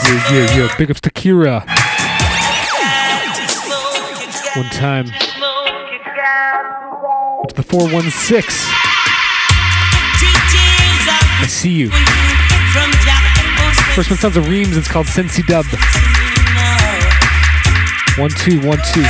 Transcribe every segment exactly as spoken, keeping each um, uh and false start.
Yeah, yeah, yeah. Big ups to Kira. One time. Up to the four one six. I see you. First one sounds of Reams. It's called Sensi Dub. One, two, one, two.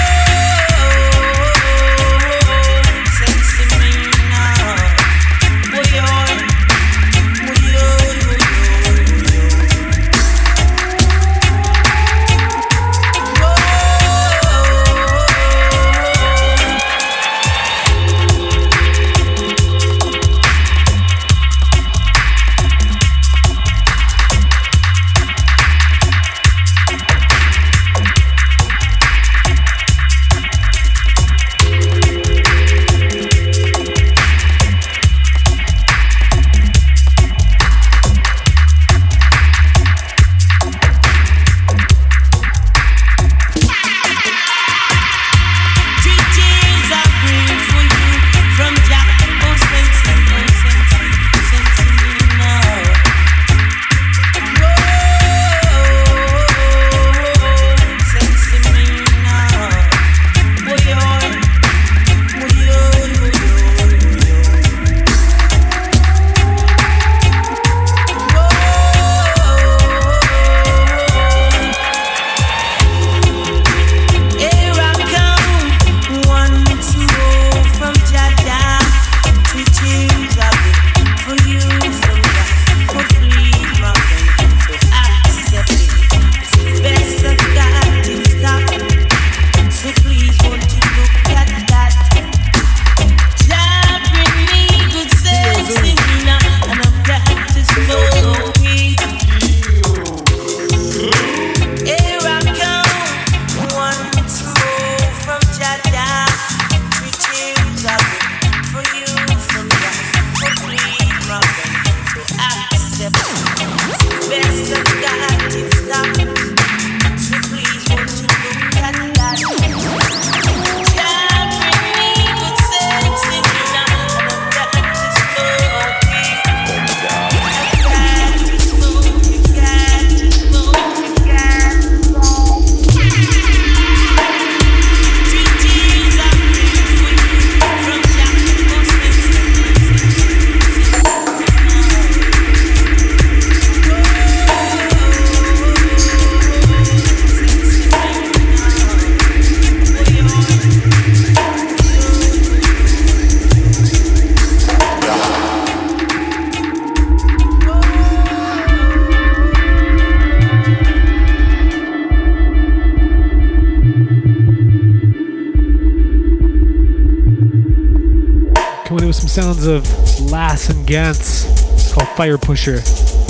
Sounds of Lass and Gantz. It's called Fire Pusher.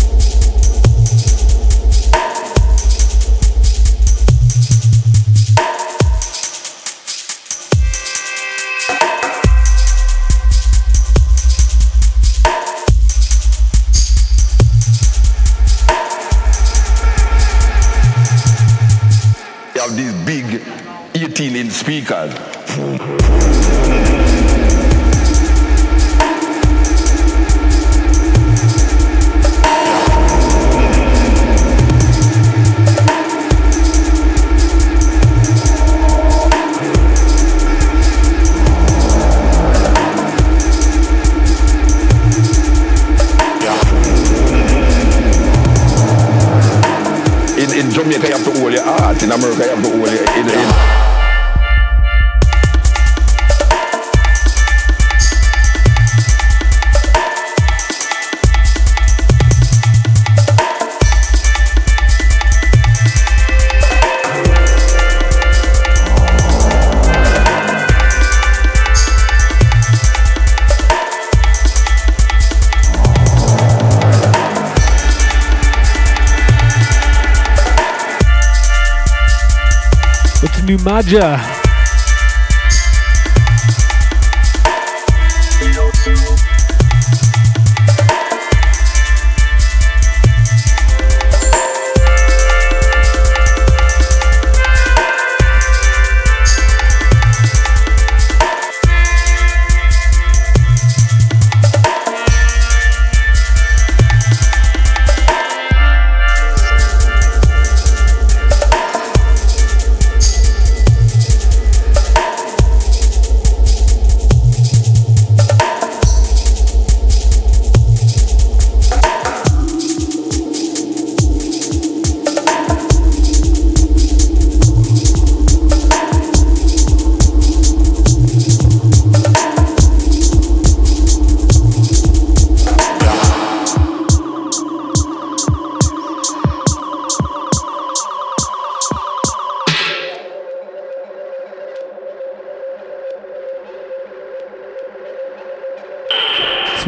You have these big eighteen inch speakers. In Jamaica you have to hold your heart. In America you have to hold your in, in. Numaja.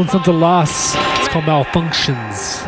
one's Sons of Loss. It's called Malfunctions.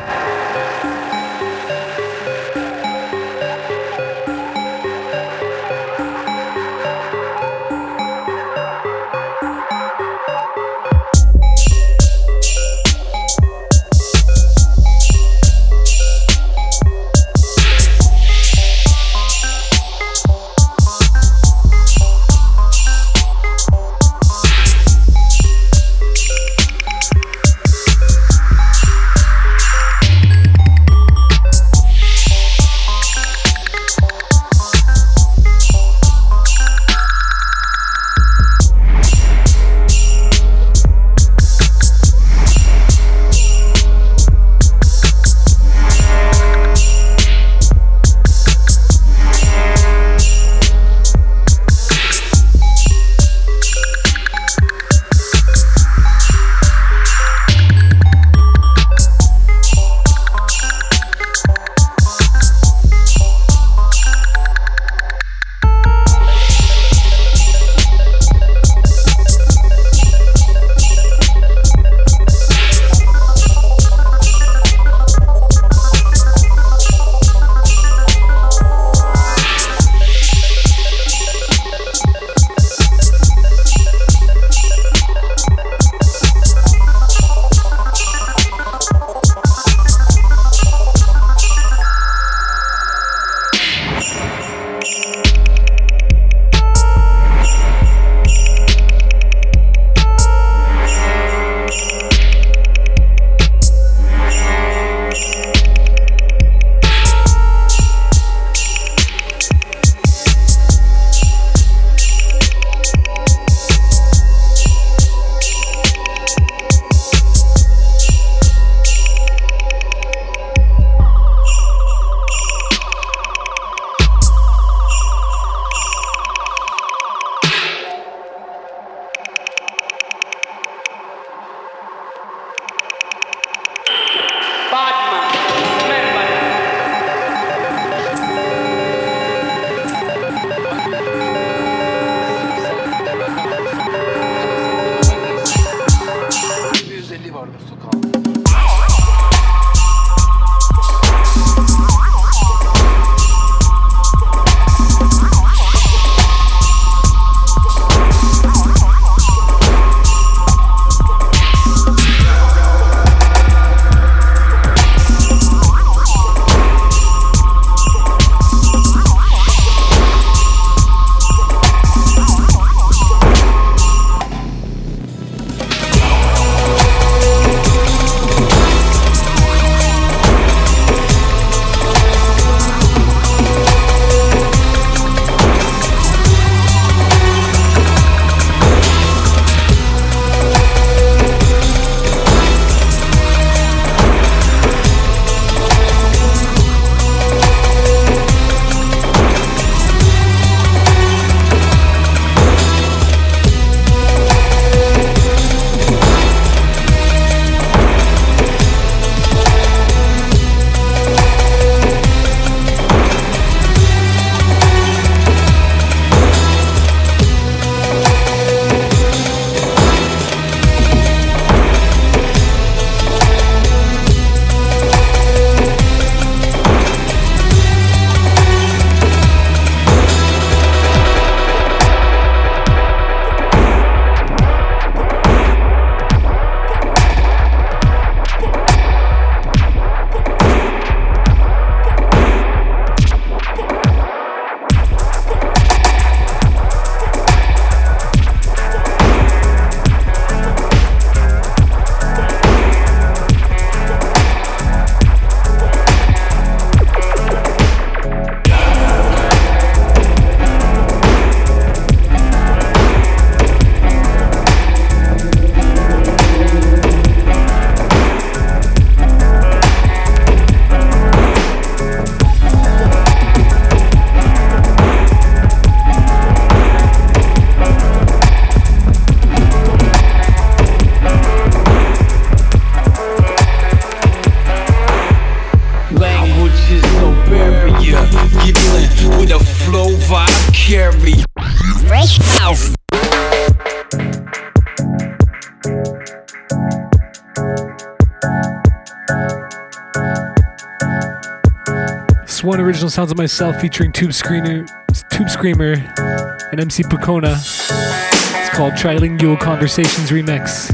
This one original sounds of myself featuring Tube Screamer, Tube Screamer and M C Pukona. It's called Trilingual Conversations Remix.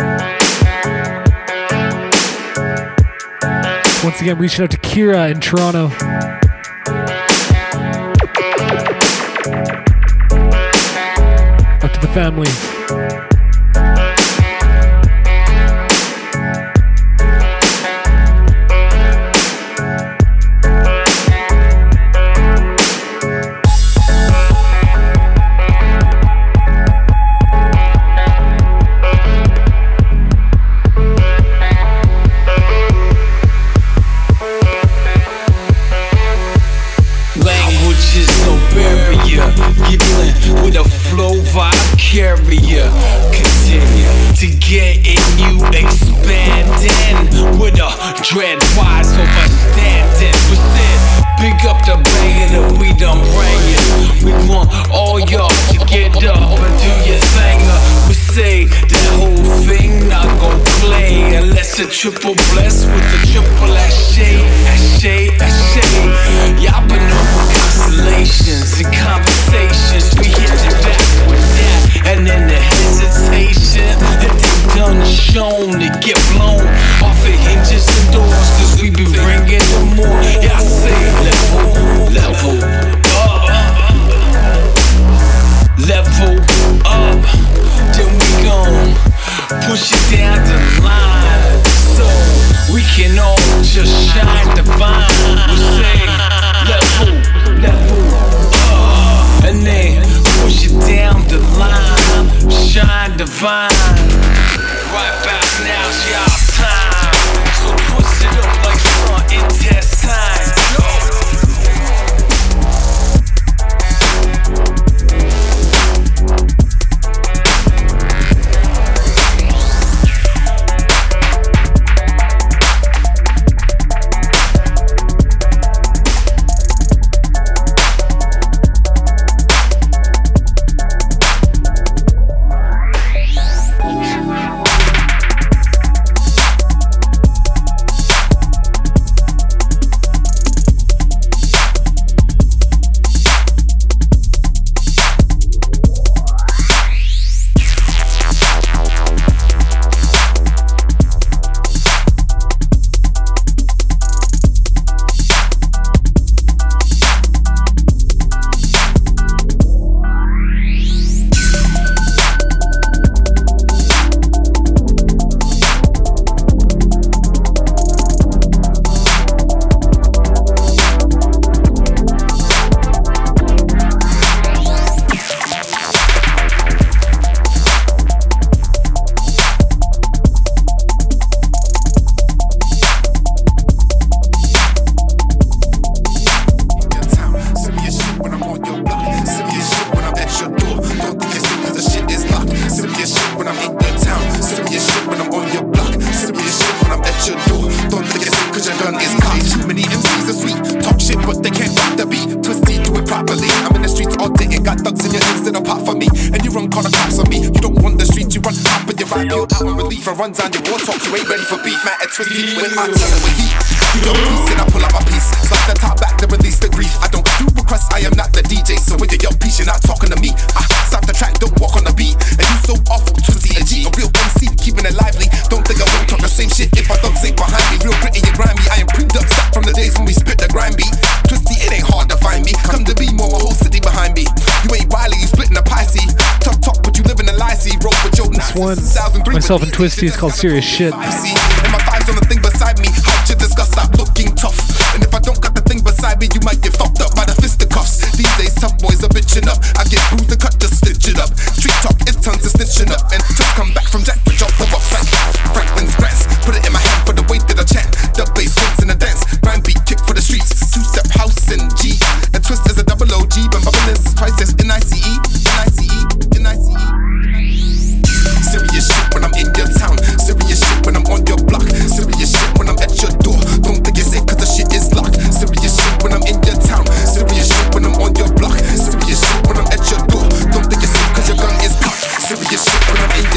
Once again, reaching out to Kira in Toronto. Out to the family. Carrier, continue to get in you expanding with a dread wise overstanding. We said, big up the banger that we done bringing. We want all y'all to get up and do your thing. We say that whole thing not gon' play unless a triple bless with the triple ashay, ashay, ashay. Y'all been on constellations and conversations. We hit it back with that. And then the hesitation that they done shown to get blown off of hinges and doors, cause we be bringing them more. Yeah, I say level, level up, level up. Then we gon' push it down the line so we can all just shine divine. We say level, level up, and then push it down the line, shine divine. Right back now's y'all time, so twist it up like front intestine. Yo. Runs on your war talk, you ain't ready for beef, man. At twisty when I tell it with heat. You don't piece and I pull out my piece. Slap the top back to release the grief. I don't do requests, I am not the D J. So when you're your piece, you're not talking to me. I stop the track, don't walk on the beat. And you so awful, twisty and G. A real M C, keeping it lively. Don't think I won't talk the same shit if I don't sing behind me. Real gritty and grimy, I am pre-dub stuck from the days when we spit the grind beat. Twisty, it ain't hard to find me. Come to be more, a whole city behind me. You ain't Wiley, you splitting a Pisces. Tough talk, but you live in a Lycee. Roll with your This one, myself and Twisty, is called Serious Shit. And my thighs on the thing beside me. How'd you discuss? Stop looking tough. And if I don't got the thing beside me, you might get fucked up by the fisticuffs. These days, tough boys are bitching up. I get bruised and cut, just stitch it up. Street talk, it turns to stitching up. And just come back from Jack, which off the box like Franklin's grass. Put it in my hand for the weight that I chant. The bass swings in the dance. Grind beat, kick for the streets. Two step house and G. And Twist is a double O G. But bubbling is twice as N I C E. N I C E. N I C E. Serious shit when I'm in your town. Serious shit when I'm on your block. Serious shit when I'm at your door. Don't think it's it cause the shit is locked. Serious shit when I'm in your town. Serious shit when I'm on your block. Serious shit when I'm at your door. Don't think it's it cause your gun is cocked. Serious shit when I'm in your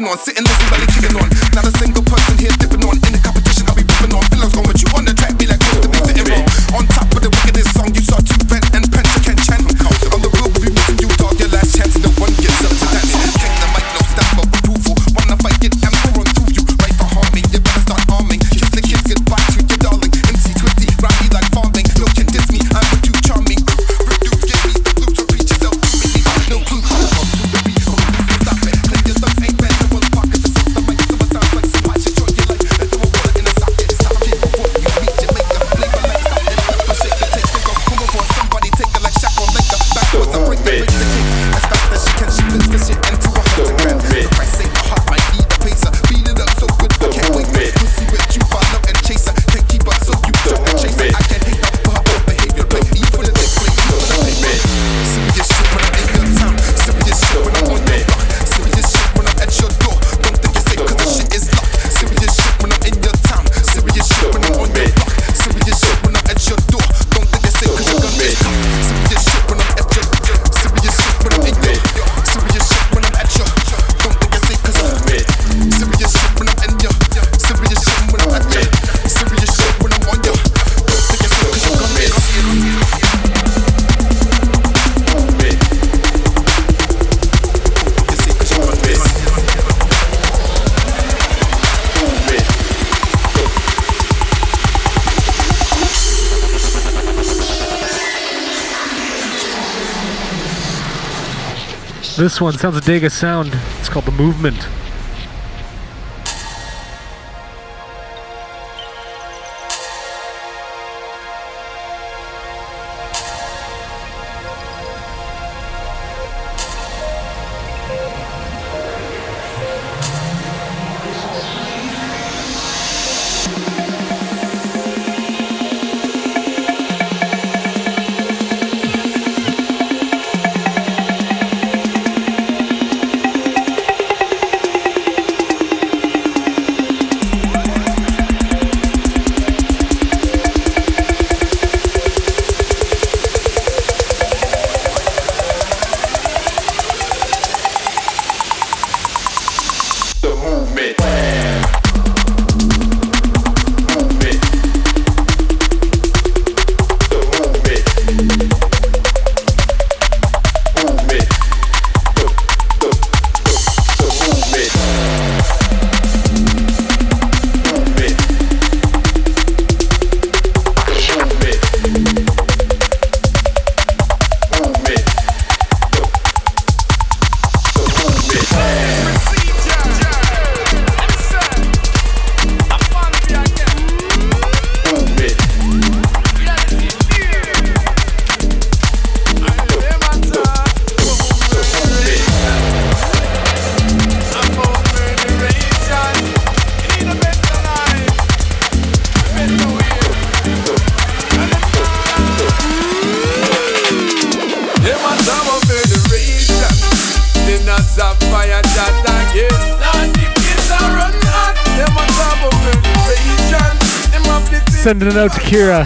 on, sitting listen, belly kicking on. Not a single person here dipping on. In the competition, I'll be ripping on. Pillows going with you on the track, be like close to be sitting wrong. On top of the wickedest song, you start to vent and pen you can chant. On the road, we'll be missing you, dog. Your last chance, no one gets up to dance. Take the mic, no stamp of approval. Wanna fight, get ample run through you. Right for harming, you better start arming. Kiss the kids, goodbye to your darling. M C twisty, round me like farming. No can diss me, I'm with you charming. Reduce, give me the blues, repeat yourself to me. No clue, the beat, stop it. Play your thugs, ain't bad, no one's pocket. The system might do it sounds like some hot shit. Join your life, let's do a bullet in the socket. Stop it before you meet your maker. Flavor like salt and pepper, shake the taste. Think of Kuma for somebody, take it like Shaq or Laker. Backwards, I break the break the cake. As fast as she can, she flips the shit into a hundred grand. The price ain't the heart, might need a pacer. Beat it up so good, I can't wait. Pussy with you, follow and chase her. Can't keep up, so you try and chase her. I can't hate up for her behavior. Play E for the dick, play E for the pay. Serious shit when I'm in your town. Serious shit when I'm on your block. Serious shit when I'm at your door. Don't think it's safe, cause the shit is locked. Serious shit when I'm in your town. Serious shit when I'm on your block. Serious shit when I'm at your door. Don't think it's safe, cause your gun is cocked. Serious shit when I'm at your door. Serious shit when I'm in your door. Serious shit when I'm at your door. Don't think it's safe, cause I'm serious shit when I'm in your. Serious shit when I'm at your. Serious shit when I'm on your. Don't think it's safe, cause your gun is This one sounds a Dega sound. It's called The Movement. Sending it out to Kira.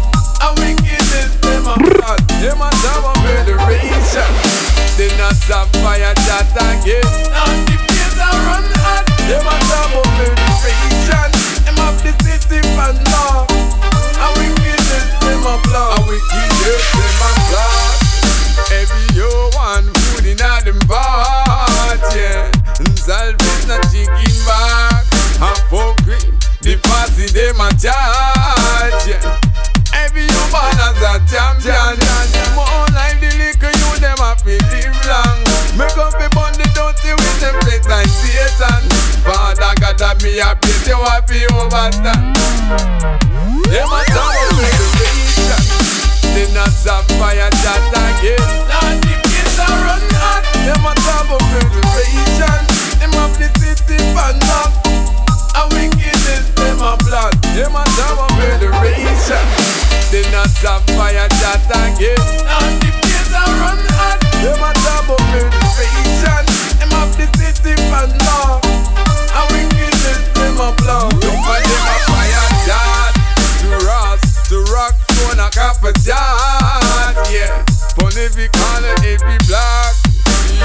Me happy, you happy over that. Them a talk about federation. They not stop fire that again. Lord, the place a run hot. Them a talk about federation. Them have the city fan up. A wickedness, them a plot. Them a talk about federation. They not stop fire that again. Lord, the place a run hot. Them a talk about federation. Them have the city fan up. A wickedness, them a blow. Don't find them a fire dart. To Ross, to rock, to a copper dart. Yeah, pon every corner, every block.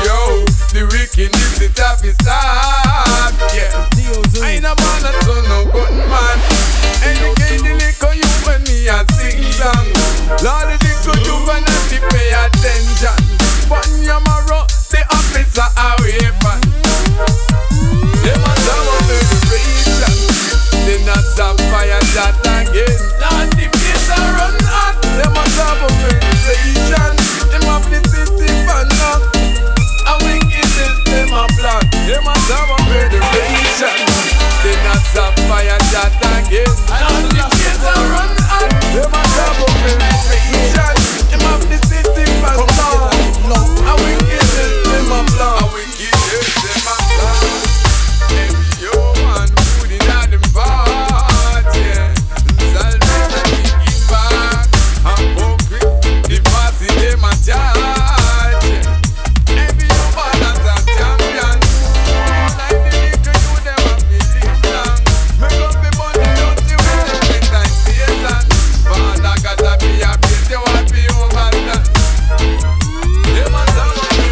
yo, the wickedness it have to start. Yeah, I ain't a man a son no good man. Educate the little you when me a sing song. Lord, the little you when I pay attention. One yamaro, the officer away from. Them a some of the reason. They not have fire that again. Lord, the place a run hot. Them a some of the reason. Them have the city fan up. And wickedness them a plan. Them a some of the reason. They not have fire that again. Lord, the place a run hot. Them a some of the reason. Them have the city fan up. And wickedness them a plan. And wickedness them a plan. Them human food in a them part, yeah. Salvation kick it back. And concrete, the party them a charge, yeah. Every human has a champion. Like the little you them a believe long. Make up the money, don't you with them with time Satan. Father gotta be a place, you want to be over that. Them a some of the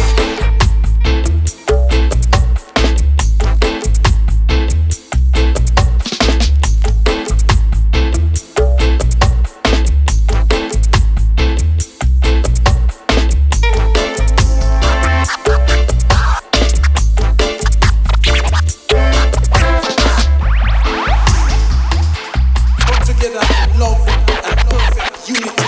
Come together in love and perfect unity.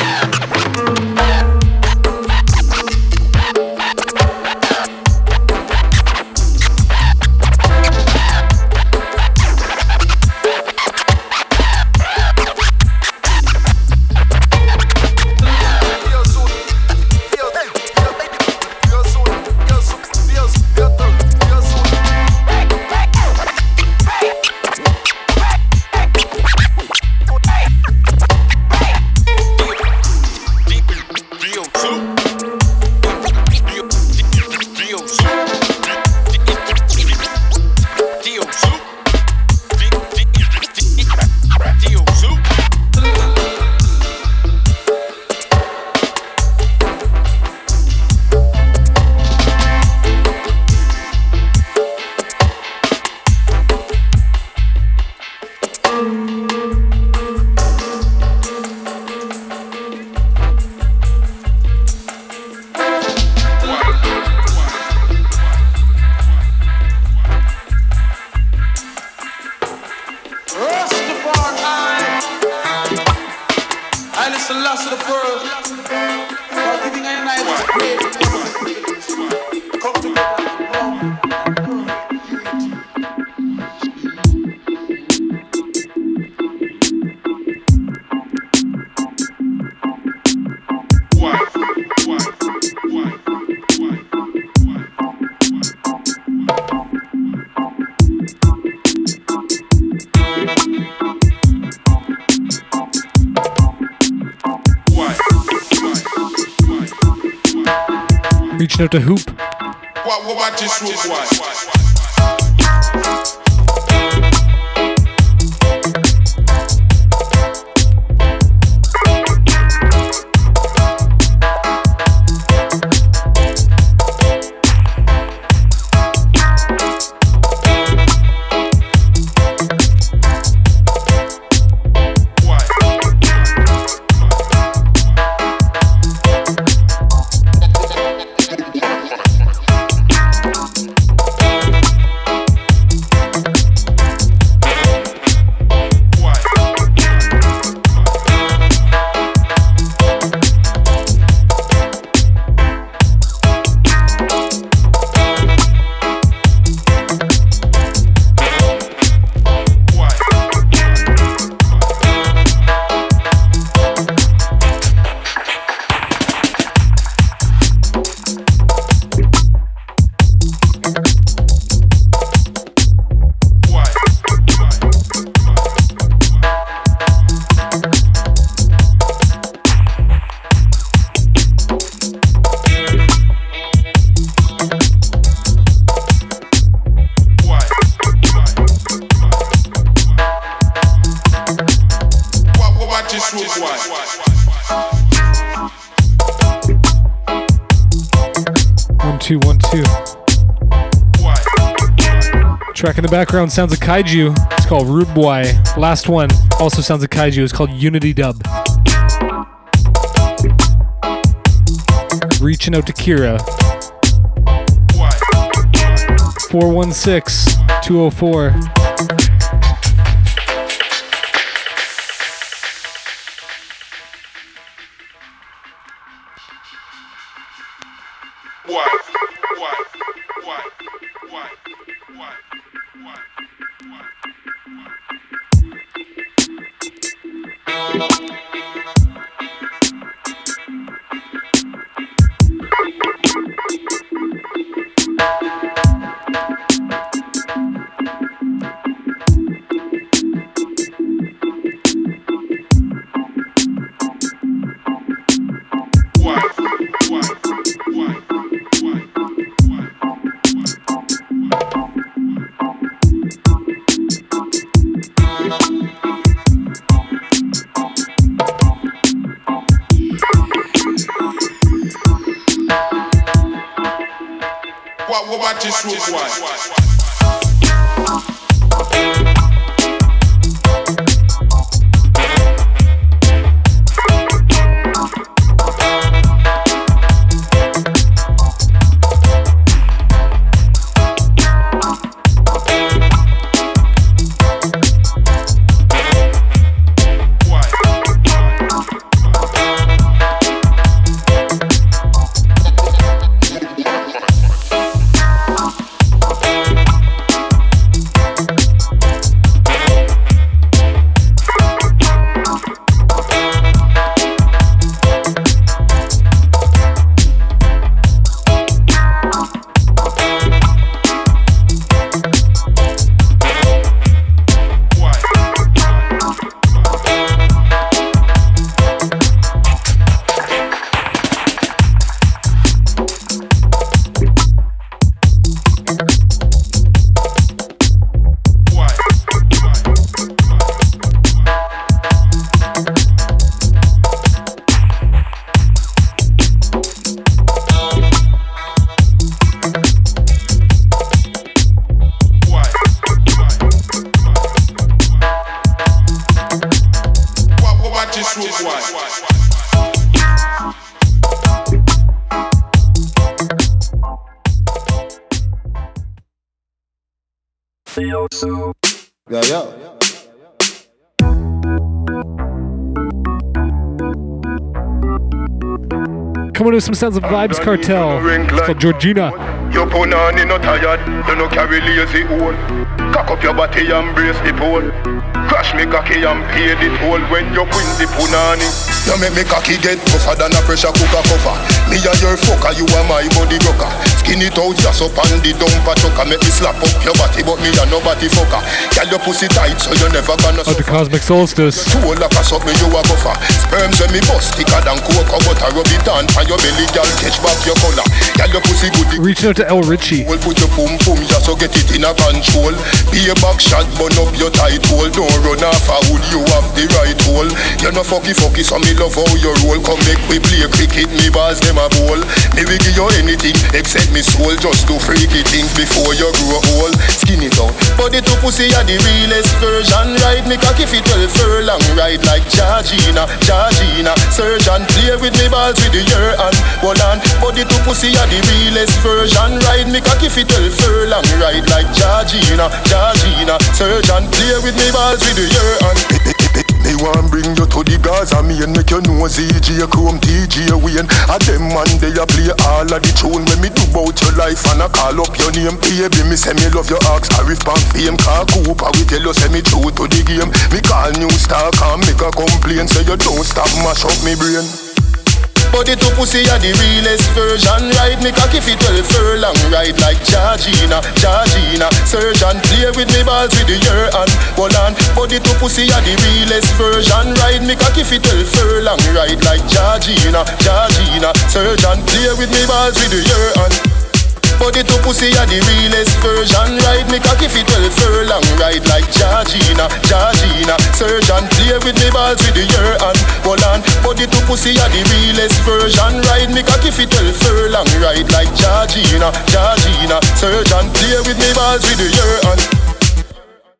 Reaching out to Hoop. What, what, what is Hoop? What? two, one, two. Track in the background sounds like Kaiju. It's called Rude Boy. Last one also sounds like Kaiju. It's called Unity Dub. Reaching out to Kira. four one six, two oh four. Yeah, yeah. Coming with some sounds of Vibes Cartel. It's called Georgina. Your punani not tired, you no carry lazy old. Cock up your body and brace the pole. Crash me cocky and pay the toll when you win the punani. You make me cocky get tougher than a pressure cooker cover. Me and your fucker, you are my body rocker. Skin it out just up on the dumper trucker. Make me slap up your body, but me and nobody fucker. Girl your pussy tight so you never gonna suffer. Oh, the Cosmic Solstice. Two like a suck me you a buffer. Sperms when me bust thicker than cocoa butter. Rub it on for your belly, girl catch back your collar. Girl your pussy good. Reaching out to El Richie. Well put your pum pum just so get it in a control. Be a back shot, burn up your tight hole. Don't run off a hood, you have the right hole. You no fucky fucky, so me love how you roll. Come make we play cricket, me balls them a bowl. Me will give you anything except me soul. Just do freaky things before you grow old. Skin it out, body to pussy are the realest version. Ride me cocky fit twelve furlong. Ride like Georgina, Georgina. Surgeon play with me balls with the year and hold on. Body to pussy are the realest version. Ride me cocky fit twelve furlong. Ride like Georgina, Georgina. Surgeon play with me balls with the year and me want bring you to the Gaza me and make you know Z J Chrome T J Wayne. A them man they a play all of the tune when me do bout your life and I call up your name. Baby me say me love your axe Arif Pan fame. Car Cooper we tell you say me true to the game. Me call new star can make a complaint. Say you don't stop mash up me brain. Body to pussy are the realest version. Ride me cocky fit twelve furlong. Ride like Georgina, Georgina. Surgeon play with me balls with the year and hold on. Body to pussy are the realest version. Ride me cocky fit twelve furlong. Ride like Georgina, Georgina. Surgeon play with me balls with the year and Body to pussy are the realest version. Ride me cocky fit twelve furlong. Ride like Georgina, Georgina. Surgeon play with me balls with the year and hold on. Body to pussy are the realest version. Ride me cocky fit twelve furlong. Ride like Georgina, Georgina. Surgeon play with me balls with the year and